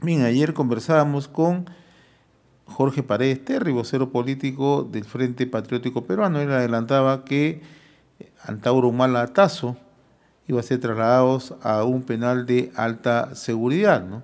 Bien, ayer conversábamos con Jorge Paredes Terry, vocero político del Frente Patriótico Peruano. Él adelantaba que Antauro Humala Tazo iba a ser trasladados a un penal de alta seguridad, ¿no?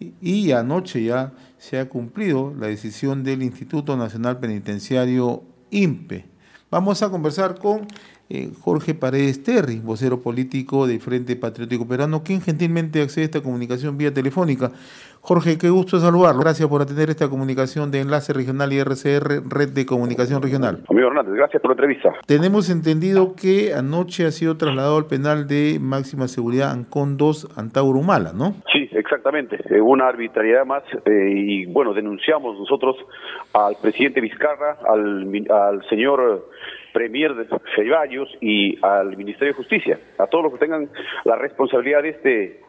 Y anoche ya se ha cumplido la decisión del Instituto Nacional Penitenciario INPE. Vamos a conversar con Jorge Paredes Terry, vocero político del Frente Patriótico Peruano, quien gentilmente accede a esta comunicación vía telefónica. Jorge, qué gusto saludarlo. Gracias por atender esta comunicación de Enlace Regional y RCR, Red de Comunicación Regional. Amigo Hernández, gracias por la entrevista. Tenemos entendido que anoche ha sido trasladado al penal de máxima seguridad Ancón 2, Antauro Humala, ¿no? Sí, exactamente. Una arbitrariedad más y bueno, denunciamos nosotros al presidente Vizcarra, al señor Premier de Ceballos y al Ministerio de Justicia, a todos los que tengan la responsabilidad de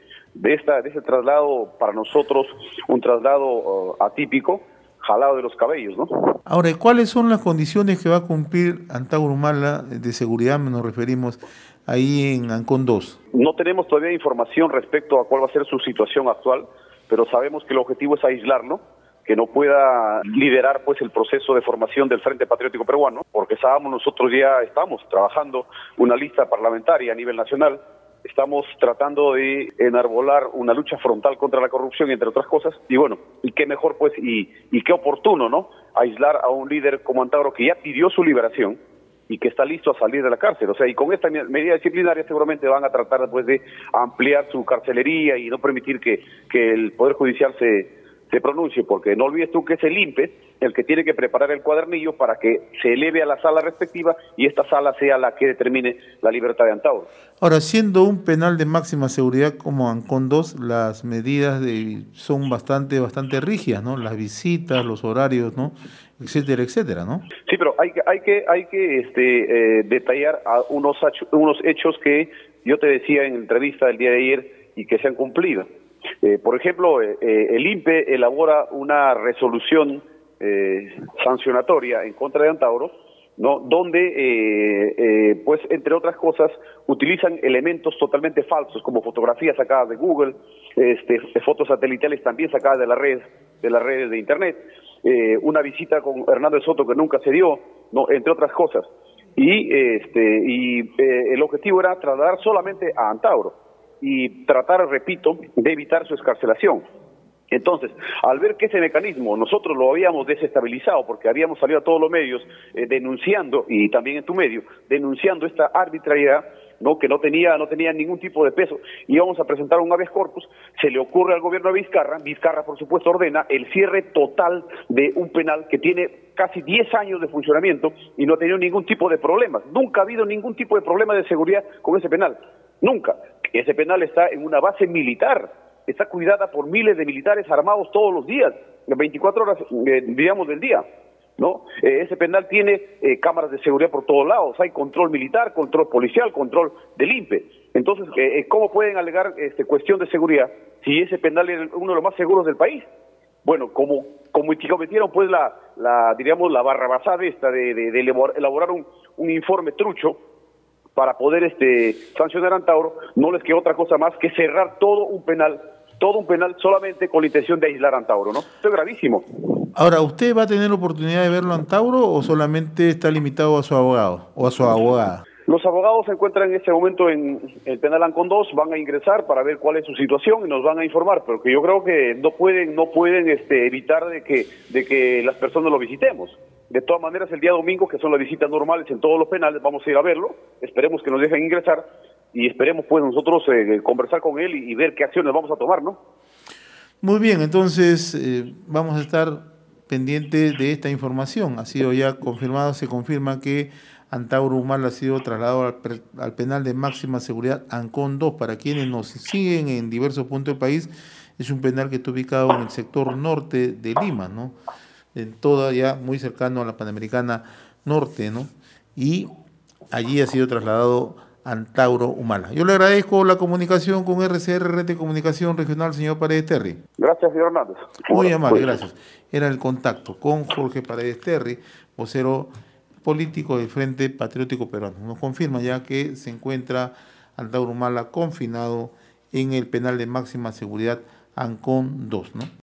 ese traslado, para nosotros un traslado atípico, jalado de los cabellos, ¿no? Ahora, ¿cuáles son las condiciones que va a cumplir Antauro Humala de seguridad? Nos referimos ahí en Ancón 2. No tenemos todavía información respecto a cuál va a ser su situación actual, pero sabemos que el objetivo es aislarlo, que no pueda liderar pues el proceso de formación del Frente Patriótico Peruano, porque nosotros ya estamos trabajando una lista parlamentaria a nivel nacional. Estamos tratando de enarbolar una lucha frontal contra la corrupción, entre otras cosas, y bueno, y qué mejor pues, y qué oportuno, ¿no?, aislar a un líder como Antauro, que ya pidió su liberación y que está listo a salir de la cárcel. O sea, y con esta medida disciplinaria seguramente van a tratar después de ampliar su carcelería y no permitir que el Poder Judicial se pronuncie, porque no olvides tú que es el INPE el que tiene que preparar el cuadernillo para que se eleve a la sala respectiva y esta sala sea la que determine la libertad de Antauro. Ahora, siendo un penal de máxima seguridad como Ancón 2, las medidas son bastante rígidas, ¿no? Las visitas, los horarios, ¿no?, etcétera, etcétera, ¿no? Sí, pero hay que detallar unos hechos que yo te decía en la entrevista del día de ayer y que se han cumplido. Por ejemplo, el INPE elabora una resolución sancionatoria en contra de Antauro, ¿no?, donde, pues, entre otras cosas, utilizan elementos totalmente falsos, como fotografías sacadas de Google, fotos satelitales también sacadas de las redes de Internet, una visita con Hernández Soto que nunca se dio, ¿no?, entre otras cosas. Y el objetivo era trasladar solamente a Antauro y tratar, repito, de evitar su excarcelación. Entonces, al ver que ese mecanismo nosotros lo habíamos desestabilizado, porque habíamos salido a todos los medios denunciando, y también en tu medio, denunciando esta arbitrariedad, ¿no?, que no tenía ningún tipo de peso, y íbamos a presentar un habeas corpus, se le ocurre al gobierno de Vizcarra por supuesto ordena el cierre total de un penal que tiene casi 10 años de funcionamiento y no ha tenido ningún tipo de problemas. Nunca ha habido ningún tipo de problema de seguridad con ese penal, nunca. Ese penal está en una base militar, está cuidada por miles de militares armados todos los días, 24 horas, digamos, del día, ¿no? Ese penal tiene cámaras de seguridad por todos lados, hay control militar, control policial, control del INPE. Entonces, ¿cómo pueden alegar cuestión de seguridad si ese penal es uno de los más seguros del país? Bueno, como cometieron pues diríamos, la barrabasada esta de elaborar un informe trucho para poder sancionar a Antauro, no les quedó otra cosa más que cerrar todo un penal solamente con la intención de aislar a Antauro, ¿no? Esto es gravísimo. Ahora, ¿usted va a tener oportunidad de verlo a Antauro o solamente está limitado a su abogado o a su abogada? Los abogados se encuentran en este momento en el penal Ancón 2, van a ingresar para ver cuál es su situación y nos van a informar, pero que yo creo que no pueden evitar de que las personas lo visitemos. De todas maneras, el día domingo, que son las visitas normales en todos los penales, vamos a ir a verlo, esperemos que nos dejen ingresar y esperemos pues nosotros conversar con él y ver qué acciones vamos a tomar, ¿no? Muy bien, entonces vamos a estar pendientes de esta información. Ha sido ya confirmado, se confirma que Antauro Humala ha sido trasladado al penal de máxima seguridad Ancón 2. Para quienes nos siguen en diversos puntos del país, es un penal que está ubicado en el sector norte de Lima, ¿no?, en toda, ya muy cercano a la Panamericana Norte, ¿no?, y allí ha sido trasladado Antauro Humala. Yo le agradezco la comunicación con RCR, Red de Comunicación Regional, señor Paredes Terry. Gracias, señor Hernández. Muy amable, gracias. Era el contacto con Jorge Paredes Terry, vocero político del Frente Patriótico Peruano. Nos confirma ya que se encuentra Antauro Humala confinado en el penal de máxima seguridad Ancón 2, ¿no?